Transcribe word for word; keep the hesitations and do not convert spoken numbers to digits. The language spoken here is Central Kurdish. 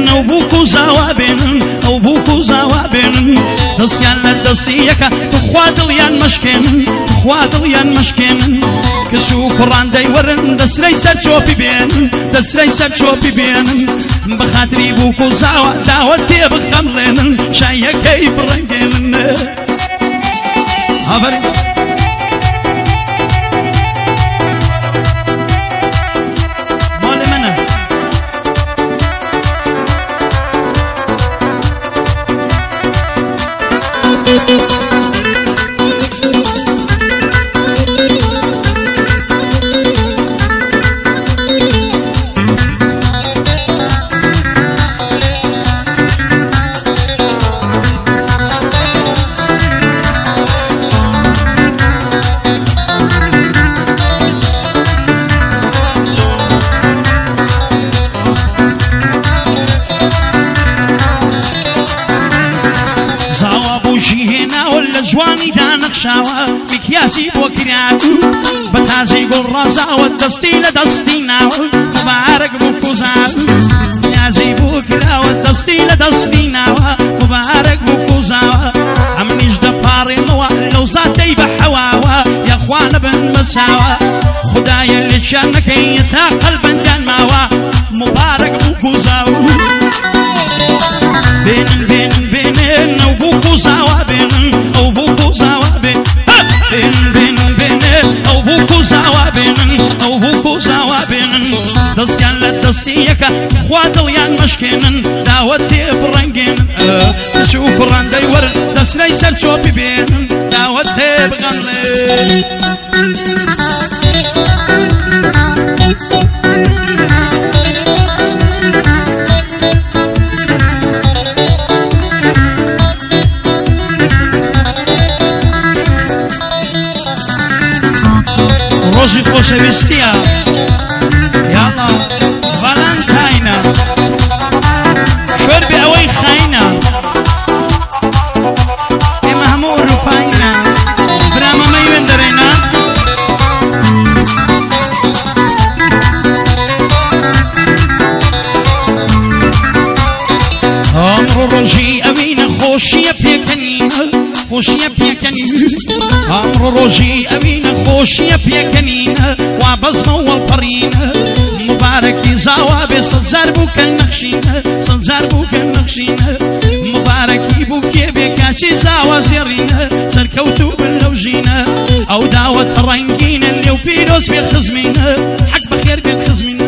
او بوكو زوابين او بوكو زوابين دستيان لدستيكا تخوادل يان مشكين تخوادل يان مشكين كسو قران داي ورن دسري سر شوبي بين دسري سر شوبي بين بخاطري بوكو زوا داوتي بخمرين شايا كيف رنجين افرين جواني دا نقشاوة مكياسي بوكرياتو بتازي قول رازاوة دستي لدستيناوة مبارك بوكوزاوة مكياسي بوكراوة دستي لدستيناوة مبارك بوكوزاوة عمنيش دفاري موا لو زاتي بحواوة يا اخوانا بن مساوة خدايا اللي شانك يتا قلبا كان ماوة مبارك بوكوزاوة بين بين بين وبوكوزاوة بين او بوكو زوابين بين بين بين او بوكو زوابين او بوكو زوابين دستيان لدستيكا خوادل يان مشكين داوتي برنجين شكرا دايور دس ليس شوبي بين داوتي بغنلي روزی خوشویستیه یالا والنتاینه شرب اوی خاینه اما همو اروپایینه برام میون درینه امرو روزی اوین خوشیه پیکنینه خوشیه پیکنینه امرو روزی اوین خوشیه پیکنینه و بزمه والپرینه مبارکی زوابی سلزار بوکن نخشینه سلزار بوکن نخشینه مبارکی بوکی بکاشی زوا زیرینه سرکوتو بلوجینه او داوت رنگینه لیو پیروز بالخزمینه حق بخیر بالخزمینه